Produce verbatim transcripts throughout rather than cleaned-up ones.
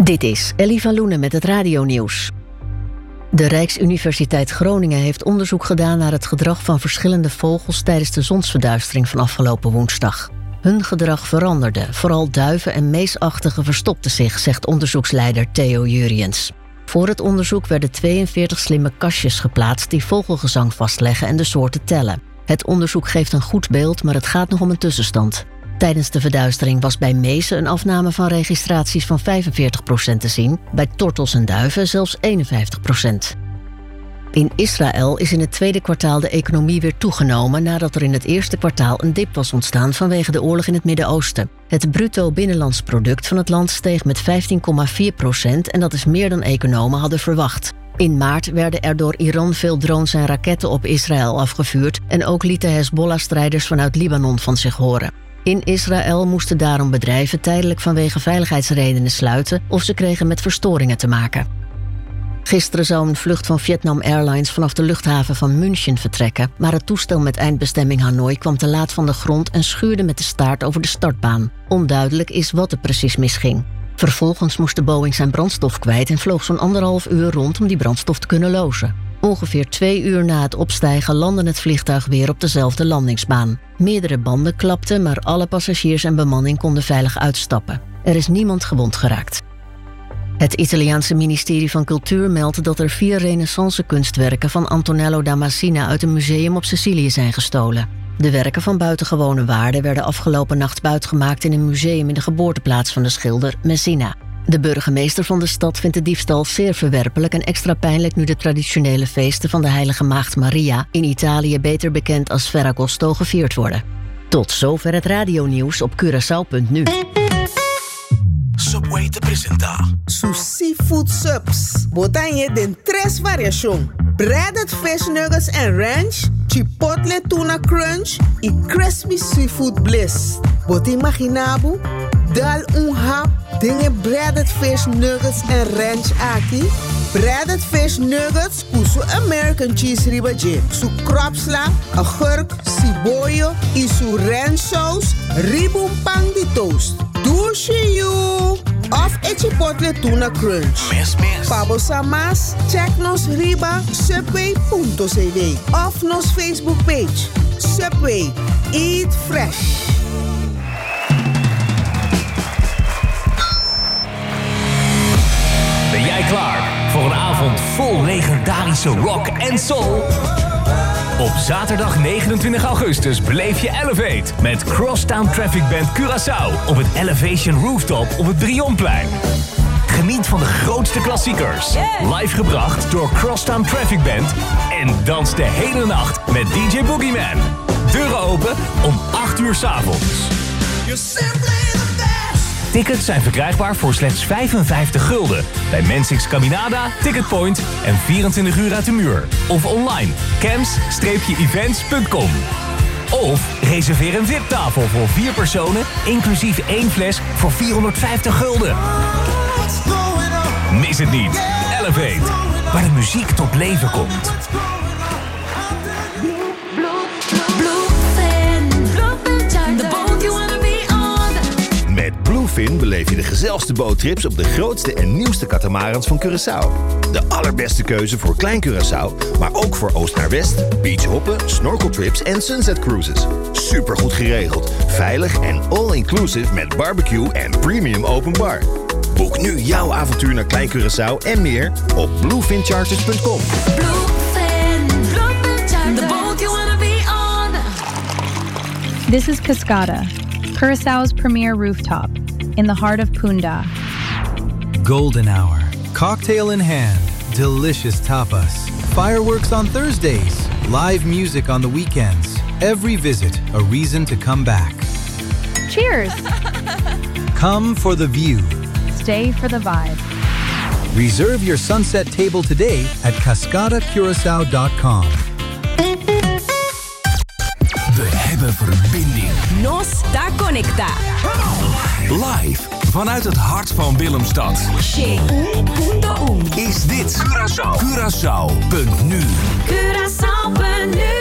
Dit is Ellie van Loenen met het radionieuws. De Rijksuniversiteit Groningen heeft onderzoek gedaan naar het gedrag van verschillende vogels tijdens de zonsverduistering van afgelopen woensdag. Hun gedrag veranderde, vooral duiven en meesachtigen verstopten zich, zegt onderzoeksleider Theo Juriëns. Voor het onderzoek werden tweeënveertig slimme kastjes geplaatst die vogelgezang vastleggen en de soorten tellen. Het onderzoek geeft een goed beeld, maar het gaat nog om een tussenstand. Tijdens de verduistering was bij mezen een afname van registraties van vijfenveertig procent te zien, bij tortels en duiven zelfs eenenvijftig procent. In Israël is in het tweede kwartaal de economie weer toegenomen nadat er in het eerste kwartaal een dip was ontstaan vanwege de oorlog in het Midden-Oosten. Het bruto binnenlands product van het land steeg met vijftien komma vier procent en dat is meer dan economen hadden verwacht. In maart werden er door Iran veel drones en raketten op Israël afgevuurd en ook lieten Hezbollah-strijders vanuit Libanon van zich horen. In Israël moesten daarom bedrijven tijdelijk vanwege veiligheidsredenen sluiten of ze kregen met verstoringen te maken. Gisteren zou een vlucht van Vietnam Airlines vanaf de luchthaven van München vertrekken, maar het toestel met eindbestemming Hanoi kwam te laat van de grond en schuurde met de staart over de startbaan. Onduidelijk is wat er precies misging. Vervolgens moest de Boeing zijn brandstof kwijt en vloog zo'n anderhalf uur rond om die brandstof te kunnen lozen. Ongeveer twee uur na het opstijgen landde het vliegtuig weer op dezelfde landingsbaan. Meerdere banden klapten, maar alle passagiers en bemanning konden veilig uitstappen. Er is niemand gewond geraakt. Het Italiaanse ministerie van Cultuur meldt dat er vier renaissance-kunstwerken van Antonello da Messina uit een museum op Sicilië zijn gestolen. De werken van buitengewone waarde werden afgelopen nacht buitgemaakt in een museum in de geboorteplaats van de schilder Messina. De burgemeester van de stad vindt de diefstal zeer verwerpelijk en extra pijnlijk nu de traditionele feesten van de Heilige Maagd Maria, in Italië beter bekend als Ferragosto, gevierd worden. Tot zover het radionieuws op Curaçao punt nu. Subway te presenta Su seafood subs. Botanje den tres variación. Breaded fish nuggets and ranch. Chipotle tuna crunch. Y crispy seafood bliss. Bot imaginabu. Dal un hap. Dinge breaded fish nuggets and ranch aki. Breaded fish nuggets. Kusu American cheese ribaje. Su kropsla. Agurk. Siboyo. Y su ranch sauce. Ribum pang di toast. Douche you. Of a chipotle tuna crunch. Mes, mes. Pabo Samas, check nos riba subway punt c w of nos Facebook page. Subway, eat fresh. Ben jij klaar voor een avond vol legendarische rock en soul? Op zaterdag negenentwintig augustus beleef je Elevate met Crosstown Traffic Band Curaçao op het Elevation Rooftop op het Brionplein. Geniet van de grootste klassiekers, live gebracht door Crosstown Traffic Band en dans de hele nacht met D J Boogeyman. Deuren open om acht uur 's avonds. Tickets zijn verkrijgbaar voor slechts vijfenvijftig gulden bij Mensix Caminada, Ticketpoint en vierentwintig uur uit de muur. Of online, cams events punt com. Of reserveer een V I P-tafel voor vier personen, inclusief één fles voor vierhonderdvijftig gulden. Mis het niet. Elevate, waar de muziek tot leven komt. Met Bluefin beleef je de gezelligste boottrips op de grootste en nieuwste catamarans van Curaçao. De allerbeste keuze voor Klein Curaçao, maar ook voor oost naar west, beachhoppen, snorkeltrips en sunset cruises. Supergoed geregeld, veilig en all-inclusive met barbecue en premium open bar. Boek nu jouw avontuur naar Klein Curaçao en meer op bluefin charters punt com. Bluefin, Bluefin Charter, the boat you wanna be on. This is Cascada, Curaçao's premier rooftop, in the heart of Punda. Golden hour, cocktail in hand, delicious tapas, fireworks on Thursdays, live music on the weekends. Every visit a reason to come back. Cheers! Come for the view. Stay for the vibe. Reserve your sunset table today at cascada curaçao dot com. We hebben verbinding. Nos da Conecta. Live vanuit het hart van Willemstad. Is dit Curaçao. Curaçao punt nu. Curaçao punt nu.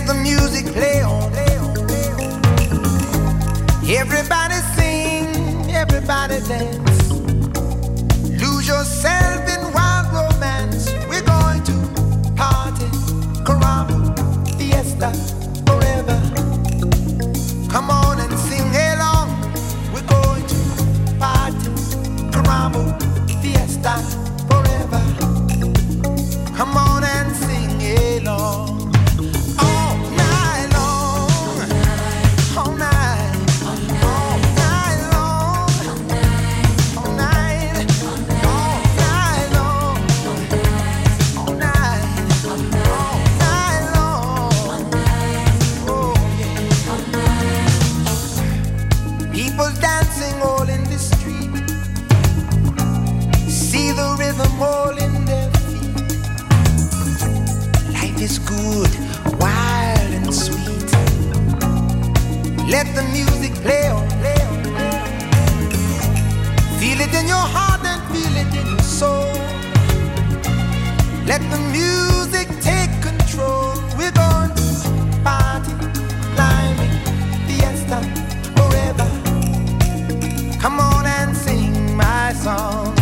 the music play on. Everybody sing, everybody dance. Lose yourself in wild romance. We're going to party, caramba, fiesta, forever. Come on and sing along. We're going to party, caramba, fiesta, forever. Come on and sing along. All in their feet. Life is good, wild and sweet. Let the music play on, play on, play on. Feel it in your heart and feel it in your soul. Let the music take control. We're going to party, climbing, fiesta, forever. Come on and sing my song.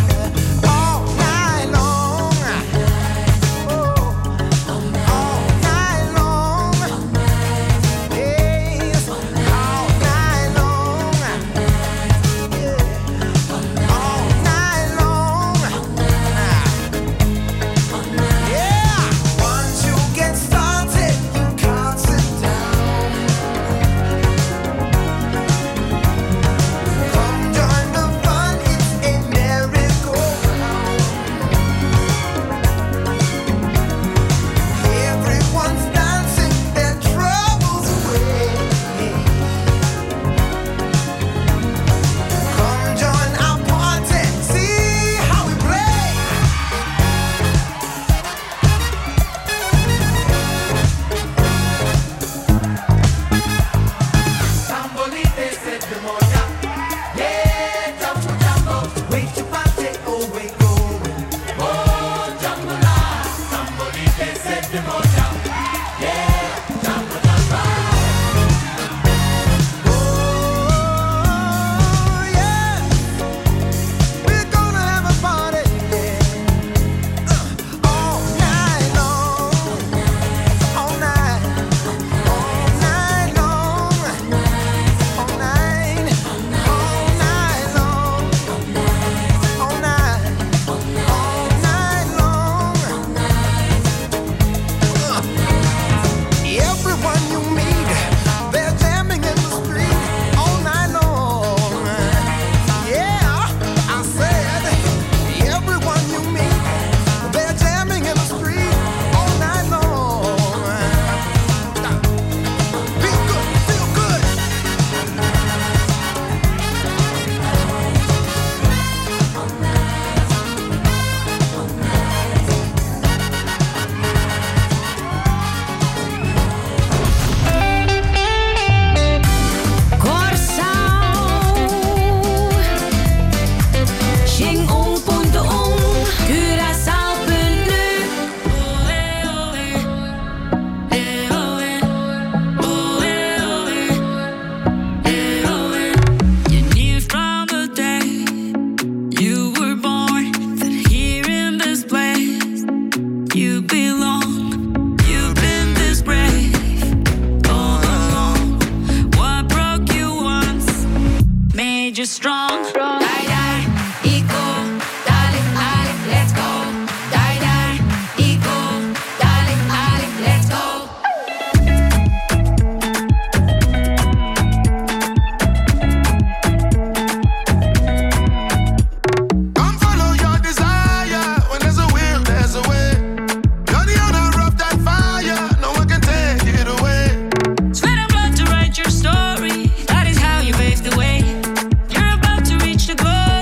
Your story, that is how you paved the way. You're about to reach the goal.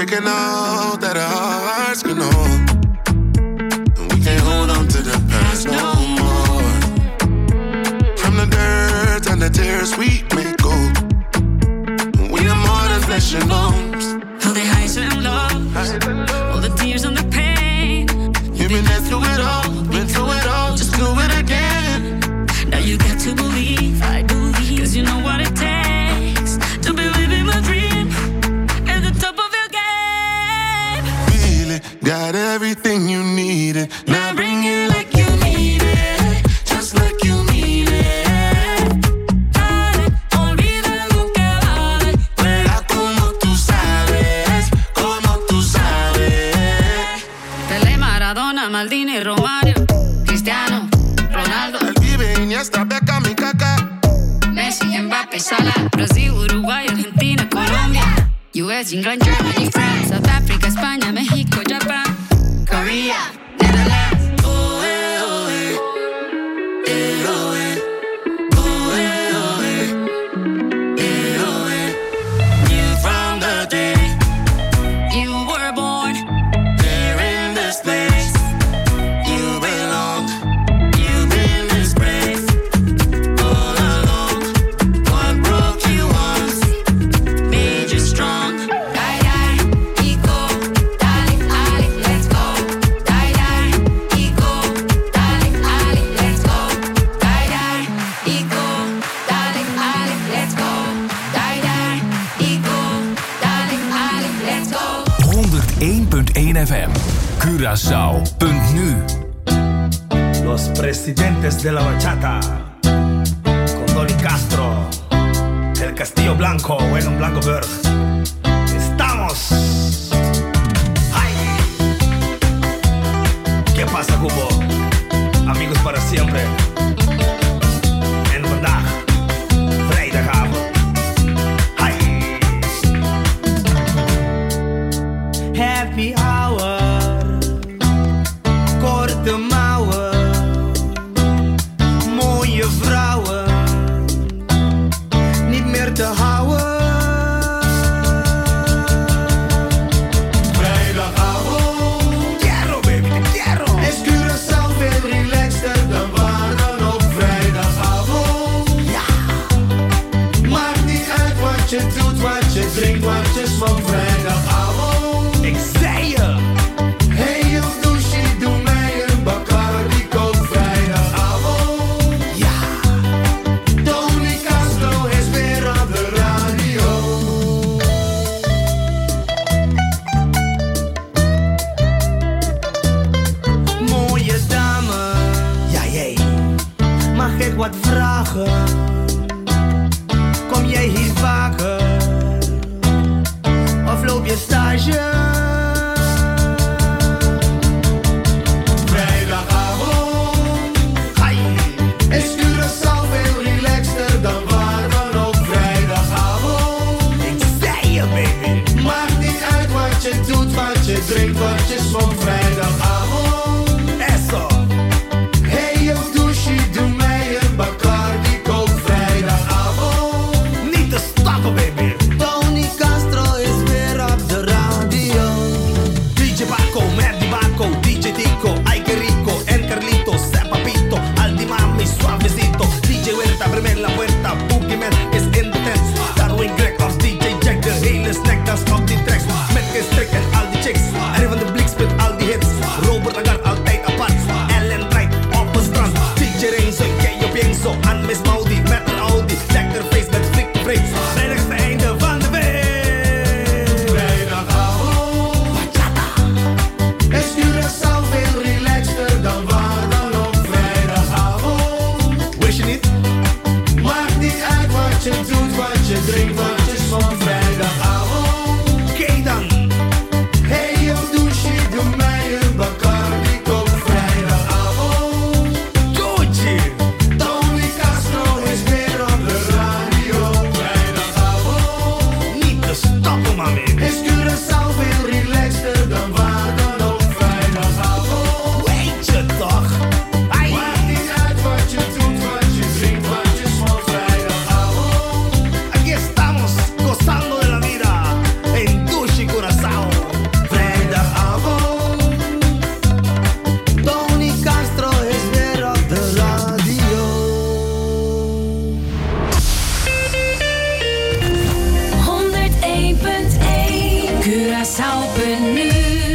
breaking out that our hearts can hold. And we can't hold on to the past no more. From the dirt and the tears we may go. We are more than flesh and bones. All the highs and lows, all the tears and the pain. You've been there through it all, been through it all, just do it again. Now you got to believe, I believe, cause you know what it takes to be living my dream at the top of your game. Feel it, got everything you needed. Now bring it like you need it, just like you need it. Dale, olvida lo que vale. Verá como tú sabes, como tú sabes. Pelé, Maradona, Maldini, Romario, Cristiano, Ronaldo, El Pibe, Iniesta, Beckham y Kaká. Messi, Mbappé, Salah, Brasil, Uruguay, Argentina, Colombia, U S, England, Germany, France, South Africa, España, México, Japan, Korea, Netherlands. Oh, eh, oh, eh. Eh, oh, eh. Oh, eh, oh, eh. Eh, oh, eh. You from the day You were born, there in this place. You belong. You've been disgraced all along. What broke you once made you strong. die, die, ego, dale, ali, let's go. Die, die, ego, dale, ali, let's go. Die, die, ego, dale, ali, let's go. Die, die, ego, dale, ali, let's go. honderdéén punt één F M. Curaçao punt nu. Los presidentes de la bachata. Con Donny Castro. El Castillo Blanco, bueno, Blancoburg. Estamos. ¡Ay! ¿Qué pasa, Cubo? Amigos para siempre. En vandaag. Vrijdagavond. ¡Ay! Happy hour. Korte mouwen. Mooie vrouwen. Niet meer te houden. Vrijdagavond. Quiero, baby, te quiero. Es Curaçao veel relaxter dan waar dan op vrijdagavond. Ja. Maakt niet uit wat je doet, wat je drinkt, wat je smokt. Vrijdagavond. Ik zei je. Hey, yo, douche, doe mij een Bacardi Coke. Vrijdagavond. Ja. Donny Castro is weer op de radio. Mooie dame. Ja, jij. Mag ik wat vragen? Kom jij hier vaker? Of loop je stage? Vrijdagavond. Hai. Is Curaçao veel relaxter dan waar dan ook vrijdagavond. Ik zei je, baby. Maakt niet uit wat je doet, wat je drinkt, wat je smokt. Vrijdagavond. Eso. Hey, yo, douche, doe mij een Bacardi Coke. Vrijdagavond. Niet te stoppen, baby. Donny Castro is weer op de radio. D J Baco, Merdi Baco, D J Tico, Ike Rico, El Carlito, Zapapito, Aldi Mami, Suavecito, D J Huerta, primer la puerta, Boogie Man is in the tent. Darwin Greg of D J Jack, de hele snacktas op die tracks. Met geen strik en al die chicks, en van de Blix met al die hits. Curaçao punt nu.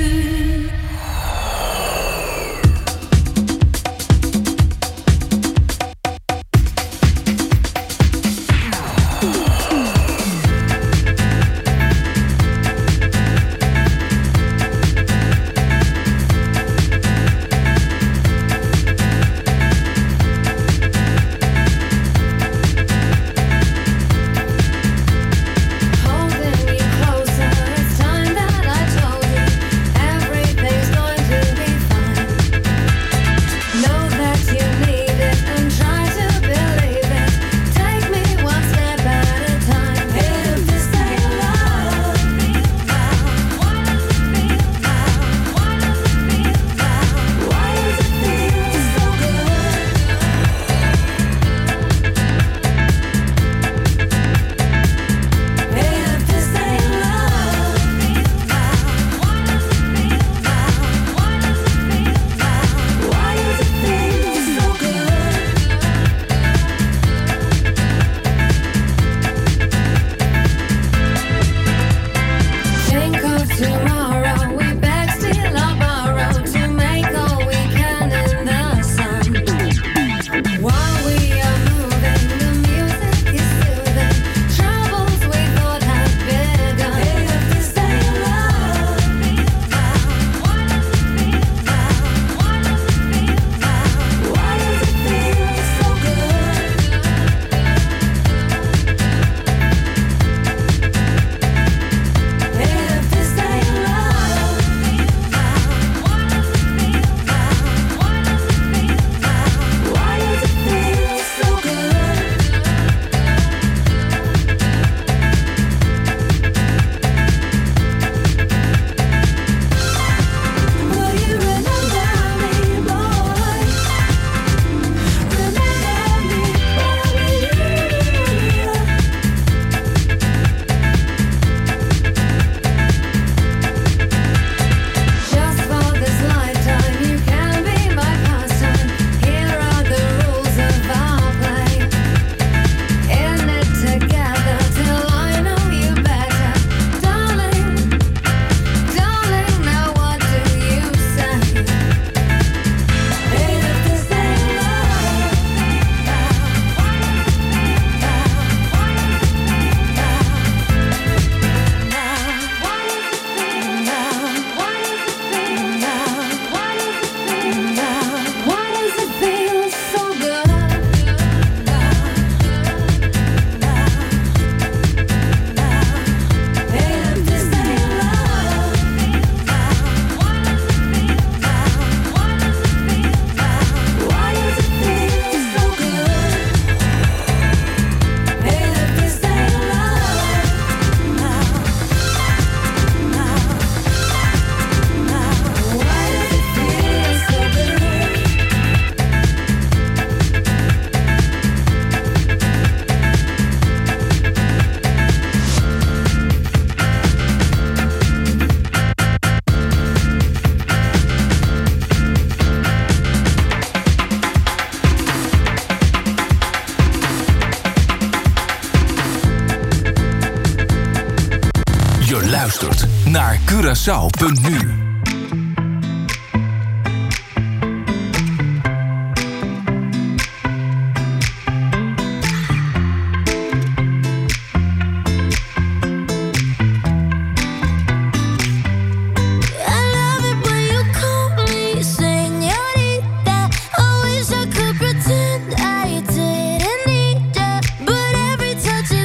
luistert naar Curaçao punt nu.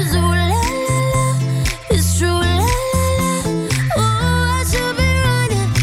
It's true, la la la. Oh, I should be running.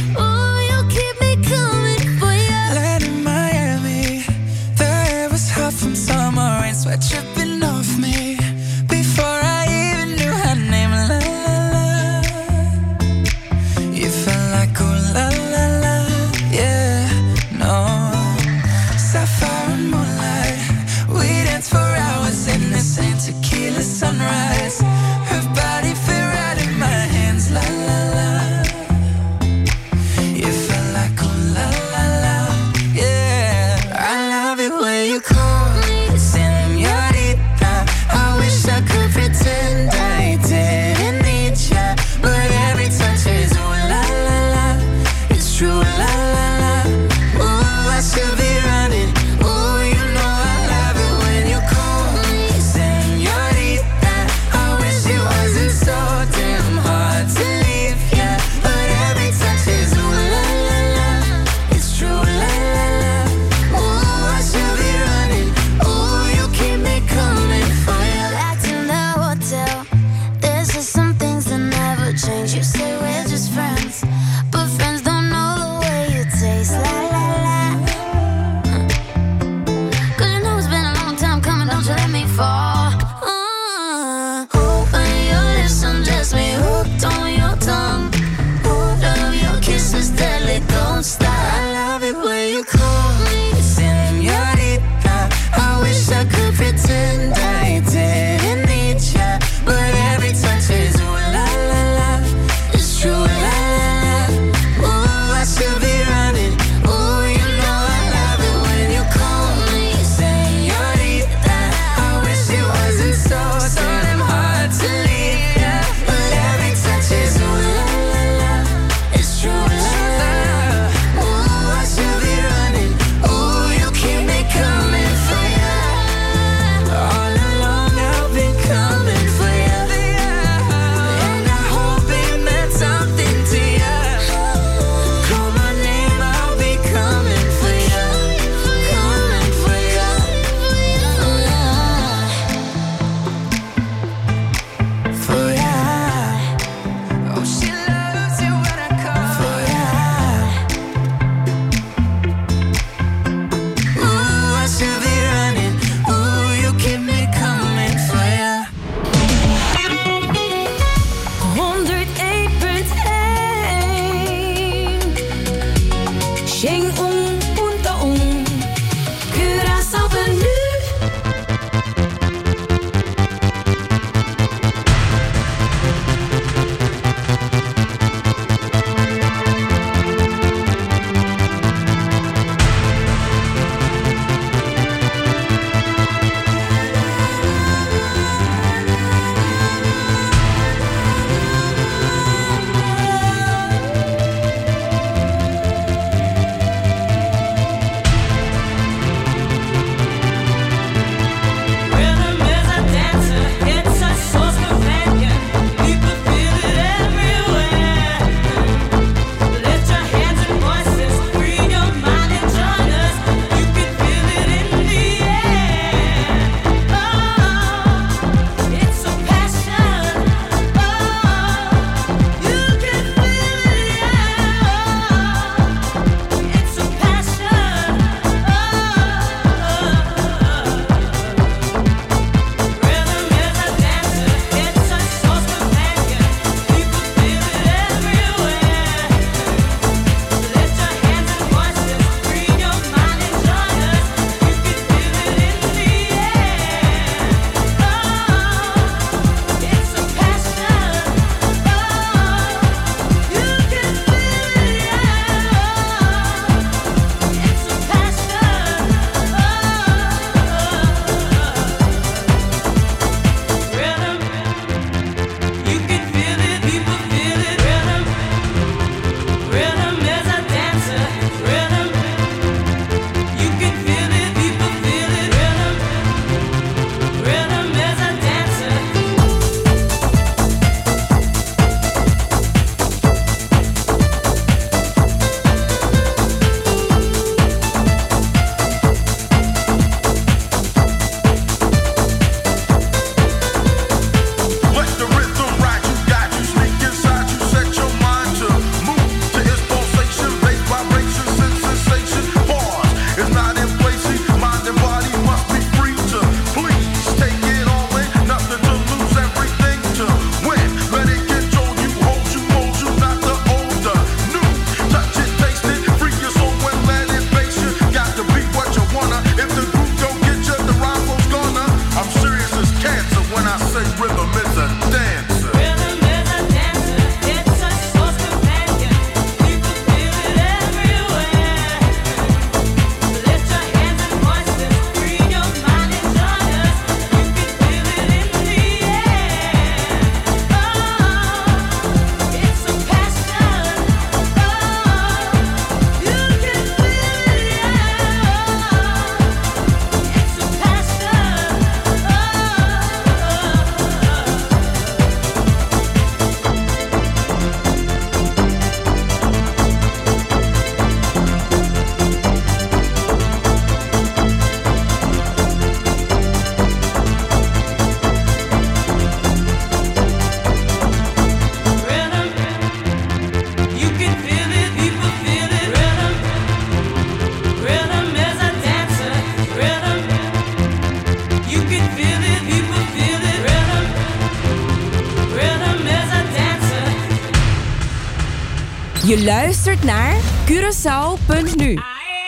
Je luistert naar Curaçao punt nu.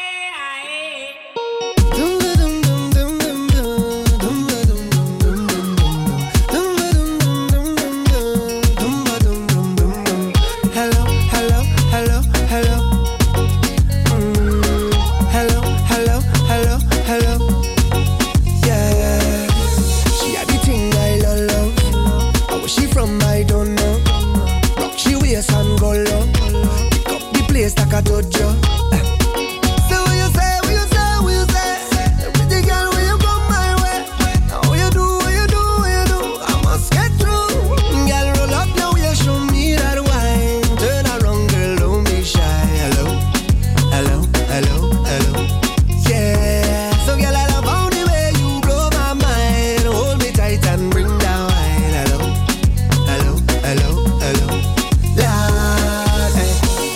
Like a dojo. So what you say, what you say, what you say? Pretty girl, when you come my way, now what you do, what you do, what you do, I must get through. Girl, roll up now, you show me that wine. Turn around, girl, don't be shy. Hello, hello, hello, hello. Yeah. So girl, I love how the way you blow my mind. Hold me tight and bring that wine. Hello, hello, hello, hello. Lord, hey.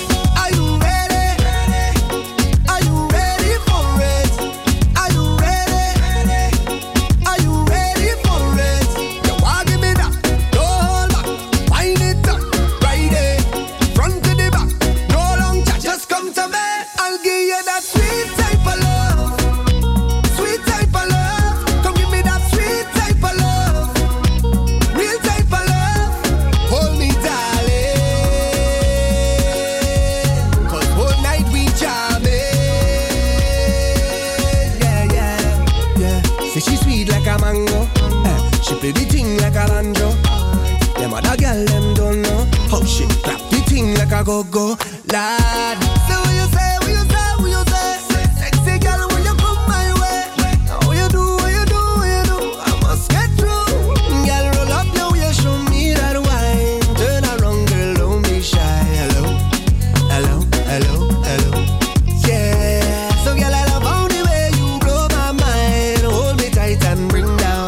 Play the thing like a banjo. Them other girl, them don't know how she clap the thing like a go-go. Lad, so what you say, what you say, what you say? Sexy girl, when you come my way, now what you do, what you do, what you do, I must get through. Girl, roll up now, you show me that wine. Turn around, girl, don't be shy. Hello, hello, hello, hello. Yeah, so girl, I love how the way you blow my mind. Hold me tight and bring down.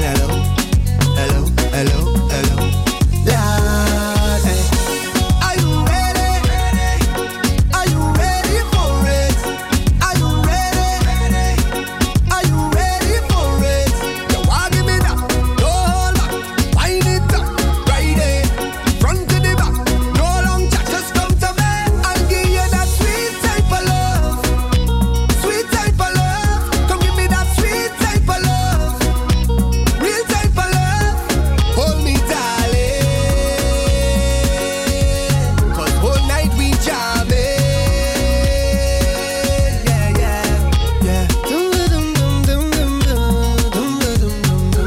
Hello, hello, Lord, hey. Are you ready? Are you ready for it? Are you ready? Are you ready for it? You want give me that? No hold back, wind it up, right there, front to the back, no long chat, just come to me. I'll give you that sweet type of love, sweet type of love. Come give me that sweet type of love, real type of love. Hold me, darling, 'cause whole night we jamming. Yeah, yeah, yeah. Dum dum dum dum dum dum dum dum dum dum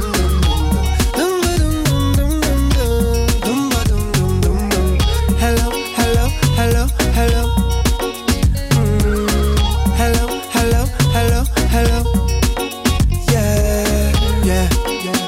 dum dum dum dum. Hello, hello, hello, hello. Mm. Hello, hello, hello, hello. Yeah, yeah, yeah.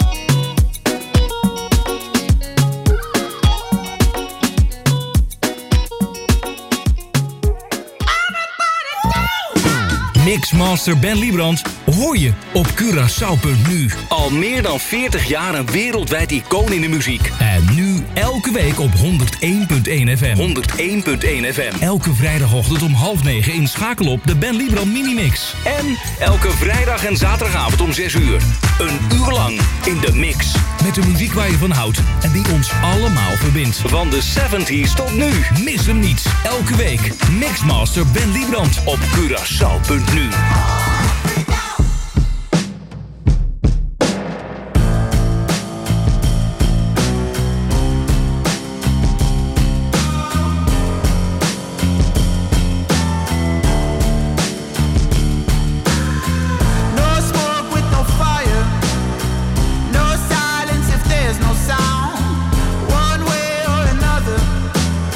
Mixmaster Ben Liebrand hoor je op Curaçao punt nu. Al meer dan veertig jaar een wereldwijd icoon in de muziek. En nu elke week op honderd één punt één F M. honderd één punt één F M. Elke vrijdagochtend om half negen inschakel op de Ben Liebrand Minimix. En elke vrijdag en zaterdagavond om zes uur. Een uur lang in de mix. Met de muziek waar je van houdt en die ons allemaal verbindt. Van de zeventig's tot nu. Mis hem niet. Elke week Mixmaster Ben Liebrand op Curaçao punt nu.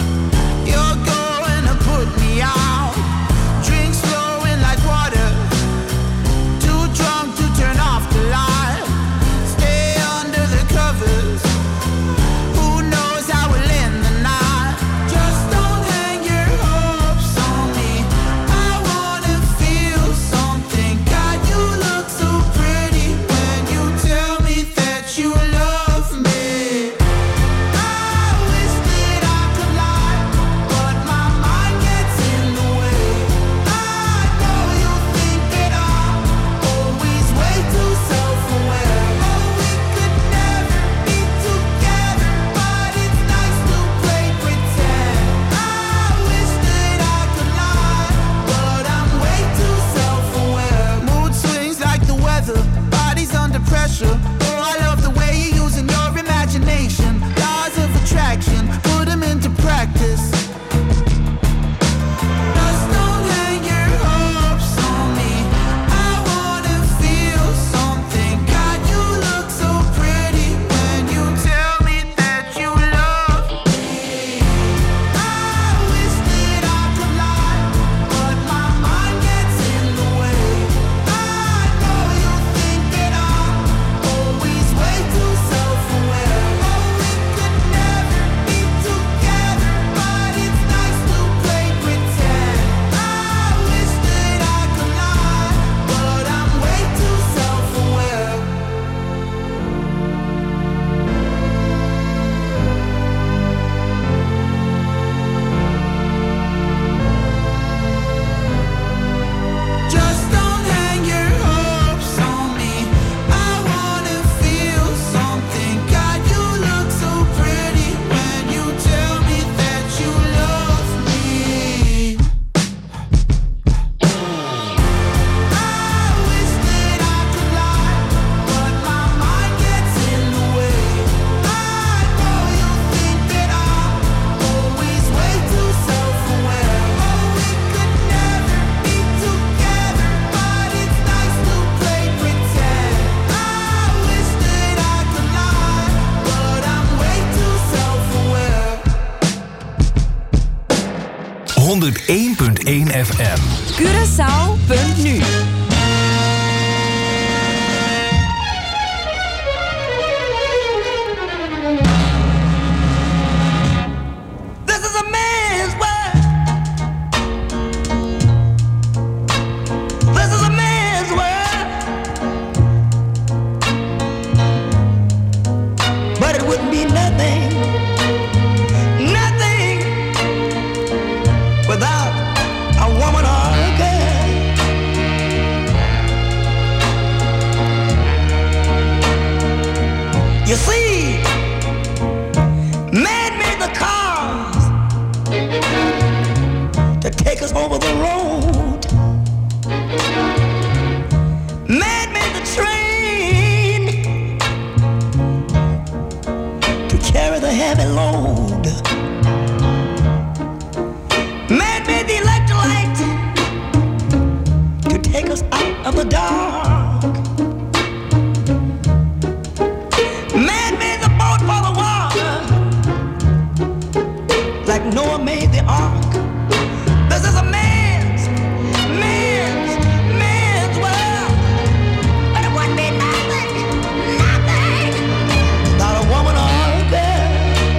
You're going to put me out. Drinks flowing like water. honderd één komma één F M. Curaçao.nu. You see, man made the cars to take us over the road. Man made the train to carry the heavy load. Man made the electric light to take us out of the dark. Noah made the ark. This is a man's, man's, man's world. But it wouldn't be nothing, nothing without a woman or a girl.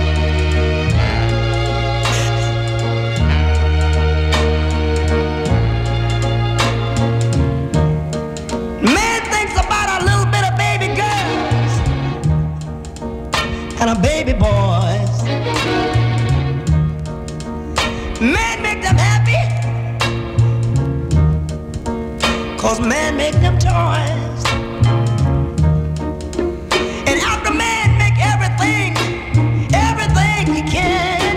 Man thinks about a little bit of baby girls and a baby boys. Man make them happy, cause man make them toys. And after man make everything, everything he can,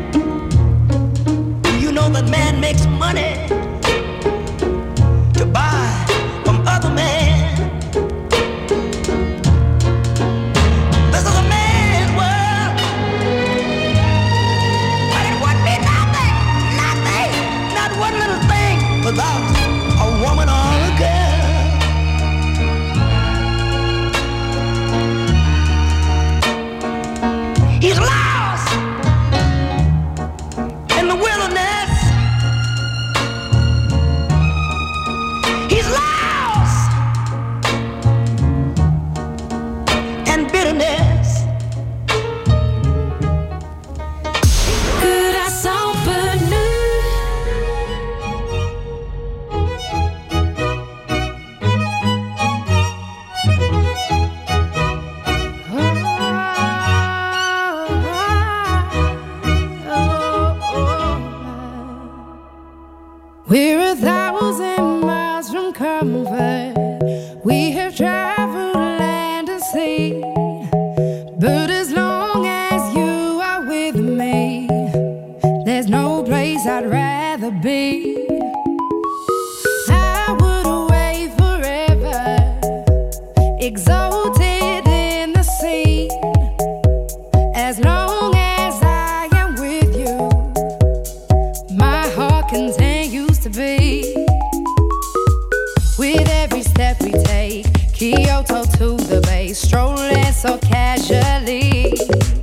you know that man makes money to buy from other men. This is a man's world, but it wouldn't be nothing, nothing, not one little thing without a woman or a girl. He's lost in the wilderness. He's lost in bitterness. Curaçao.nu. We're a thousand miles from comfort. We have traveled land and sea. But as long as you are with me, there's no place I'd rather be. I would away forever, exalted in the sea. As long as I am with you, my heart continues to be. With every step we take, Kyoto to the bay, strolling so casually.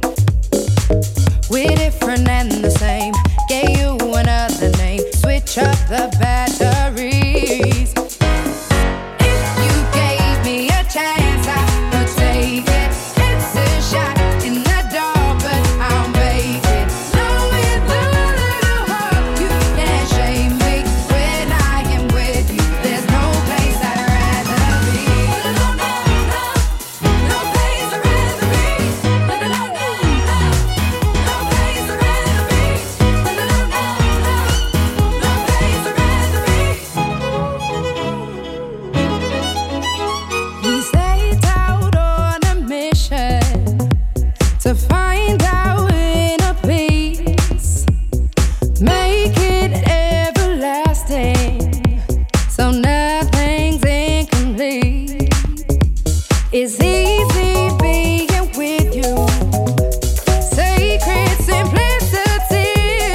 We're different and the same, gave you another name, switch up the batteries. If you gave me a chance, I would take it. It's a shot in the dark, but I'll make it. Knowing the little heart, you can't shame me. When I am with you, there's no place I'd rather be. No, no, no, no place I'd rather be. No, no, no, no, no place I'd rather be. No, no, no, no, no place I'd rather be. We set out on a mission to find our inner peace, make it everlasting, so nothing's incomplete. It's easy being with you, sacred simplicity.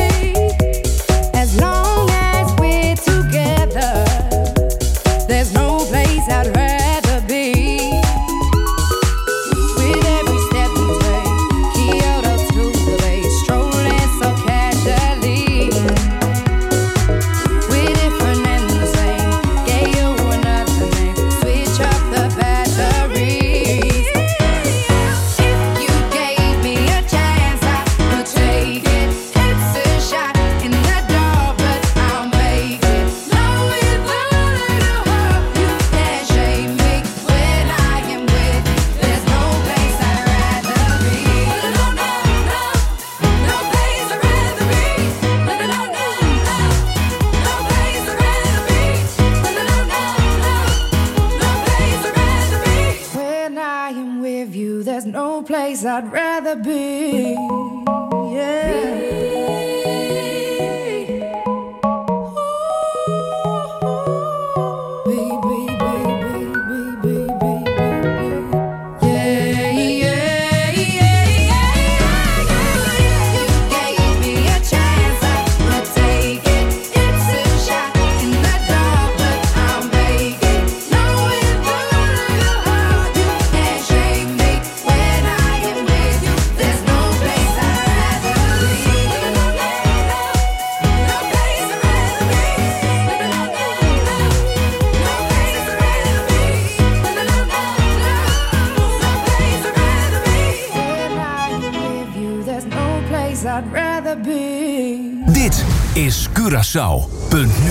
As long as we're together, there's no place I'd rather be. With every step we take, Kyoto to the bay, strolling so casually. place I'd rather be. Yeah. I'd rather be. Dit is Curaçao punt nu.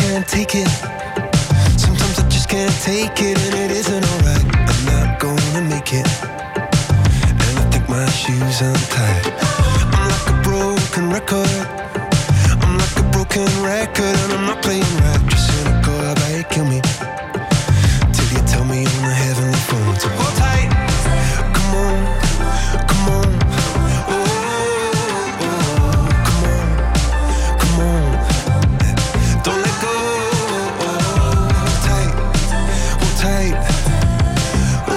can't take it. Sometimes I just can't take it, and it isn't alright. I'm not gonna make it, and I think my shoes untied. I'm like a broken record. I'm like a broken record, and I'm not playing right. Just cynical, how about you kill me till you tell me on the heavenly phone to hold tight. Come on, come on. Oh, oh, oh, come on, come on. Don't let go. Oh, hold tight, hold tight. Oh,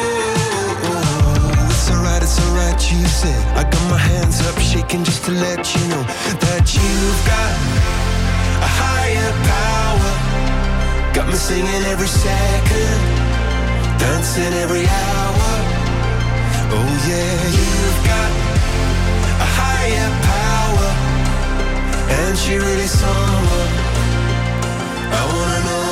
oh, it's alright, it's alright, you said. I got my hands up shaking just to let you know that you've got a higher power. Got me singing every second, dancing every hour. Oh yeah, you've got a higher power, and she really someone I wanna know.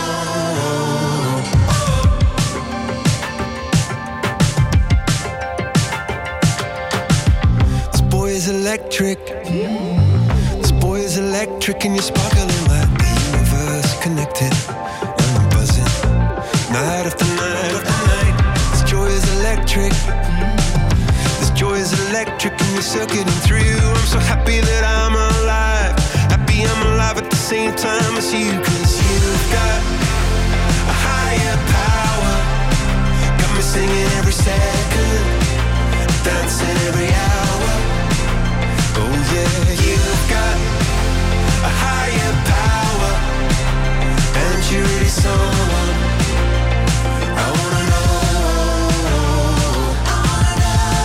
This boy is electric. This boy is electric, and you're sparkling like the universe connected. And I'm buzzing night after night after night. This joy is electric. This joy is electric, and you're circuiting through. I'm so happy that I'm alive. Happy I'm alive at the same time as you. Cause you've got a higher power. Got me singing every second, dancing every hour. Oh yeah, you've got a higher power, and you're really someone I wanna know. I wanna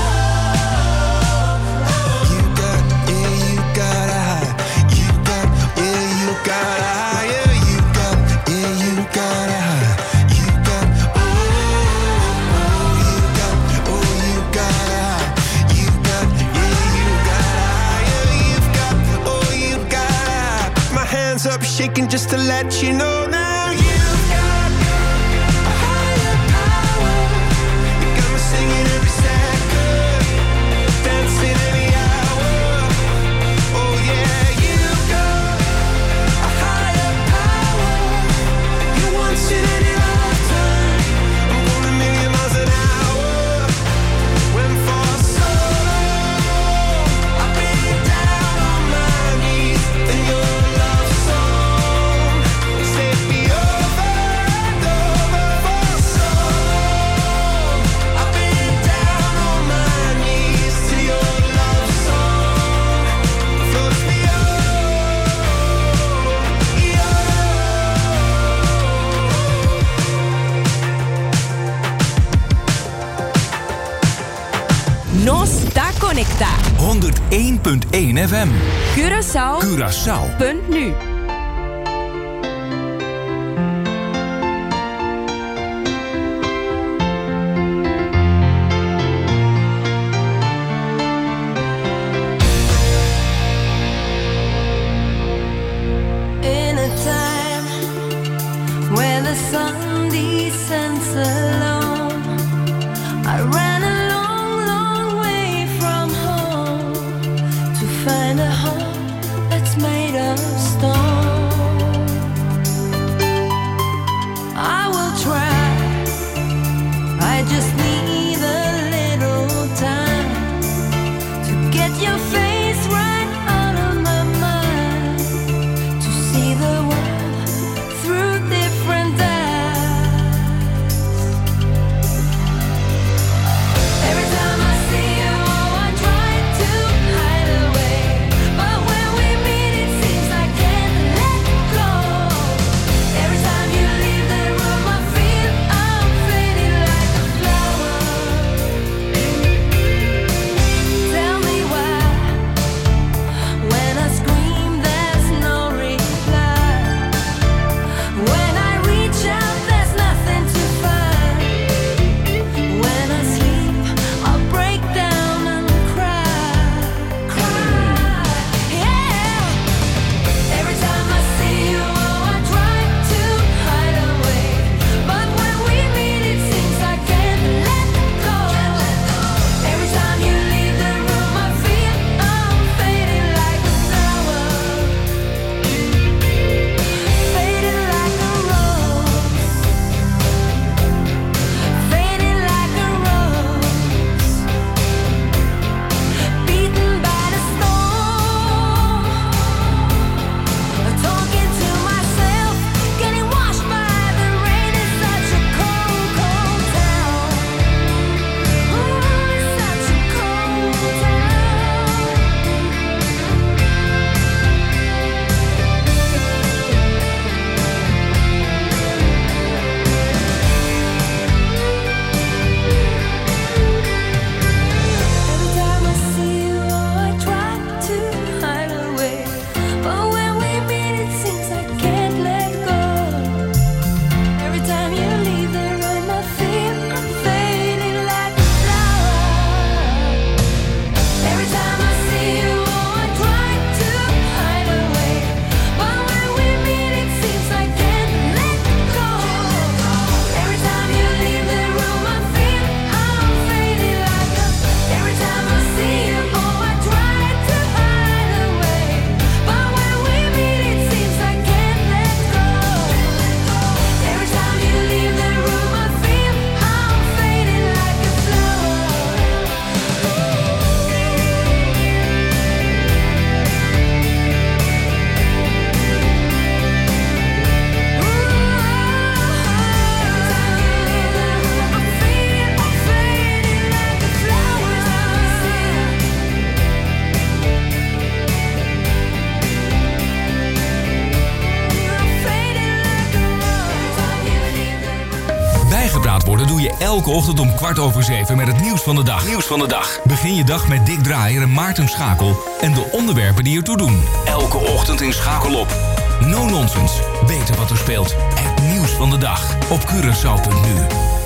know. You got, yeah, you got a high. You got, yeah, you got a higher. You got, yeah, you got a high. You got, oh, oh, you got, oh, you got a high. You got, yeah, you got a higher. You've got, oh, you got a high. Put my hands up shaking just to let you know now. You've got a higher power. You got me singing every second, dancing every hour. Oh yeah, you've got a higher power. You once in any lifetime. I'm going a million miles an hour. When for so long I've been down on my knees, and your love song set me over and over. For so long I've been down on my knees till your love song floats me No está conecta. honderdéén punt één F M. Curaçao. Curaçao. Punt nu. In a time where the sun descends alone, I ran a long, long way from home to find a home that's made of stone. I will try, I just need a little time to get your face right out of my mind, to see the world through different eyes. doe je elke ochtend om kwart over zeven met het nieuws van de dag. Nieuws van de dag. Begin je dag met Dick Draaier en Maarten Schakel en de onderwerpen die ertoe doen. Elke ochtend in Schakel op. No nonsense. Weten wat er speelt. Het nieuws van de dag op Curaçao punt nu.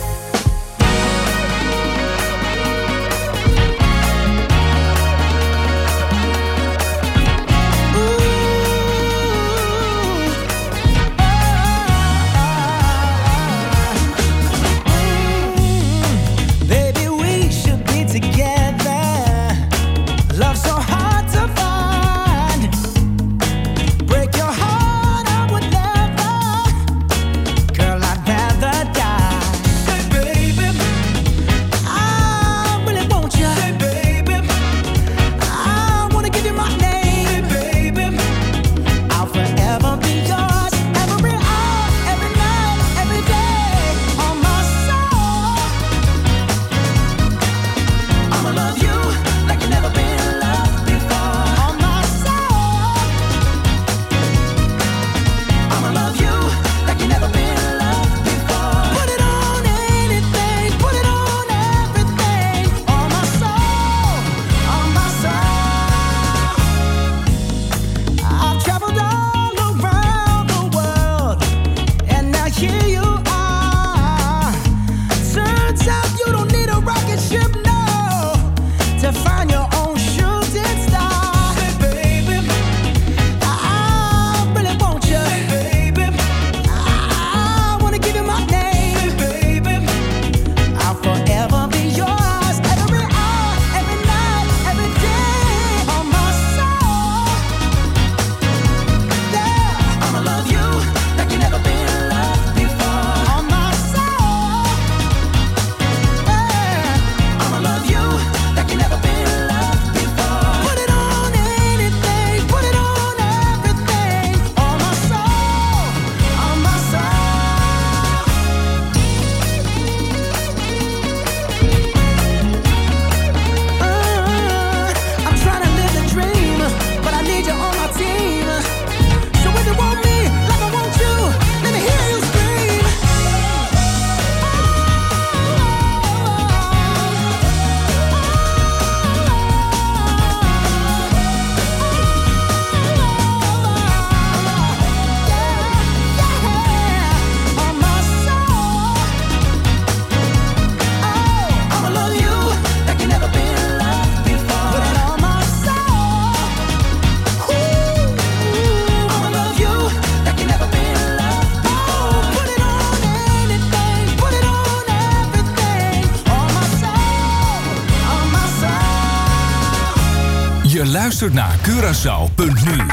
Je luistert naar Curaçao punt nu.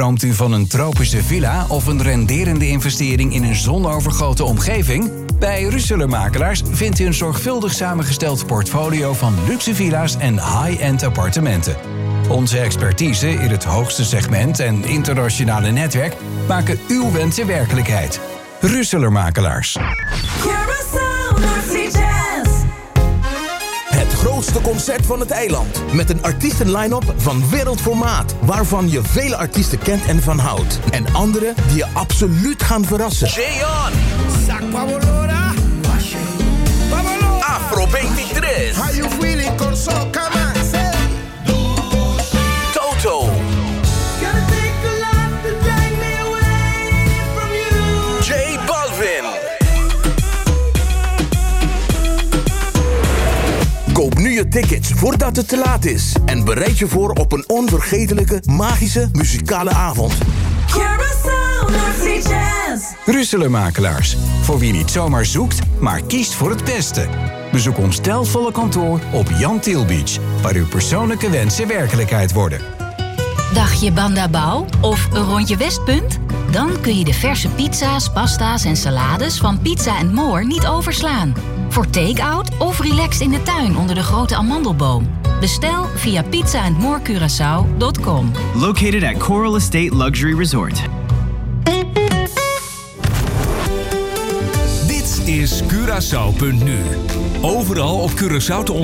Droomt u van een tropische villa of een renderende investering in een zonovergoten omgeving? Bij Russeler Makelaars vindt u een zorgvuldig samengesteld portfolio van luxe villa's en high-end appartementen. Onze expertise in het hoogste segment en internationale netwerk maken uw wensen werkelijkheid. Russeler Makelaars. Het grootste concert van het eiland. Met een artiesten-line-up van wereldformaat. Waarvan je vele artiesten kent en van houdt. En andere die je absoluut gaan verrassen. J-On, Afro veintitrés. How you feeling, Corso? Come on, say. Toto. J Balvin. Koop nu je tickets voordat het te laat is. En bereid je voor op een onvergetelijke, magische, muzikale avond. Russeler Makelaars. Voor wie niet zomaar zoekt, maar kiest voor het beste. Bezoek ons stijlvolle kantoor op Jan Til Beach, waar uw persoonlijke wensen werkelijkheid worden. Dagje Bandabouw of een rondje Westpunt? Dan kun je de verse pizza's, pasta's en salades van Pizza and More niet overslaan. Voor take-out of relax in de tuin onder de grote amandelboom. Bestel via pizza and more curaçao dot com. Located at Coral Estate Luxury Resort. Dit is Curaçao punt nu. Overal op Curaçao te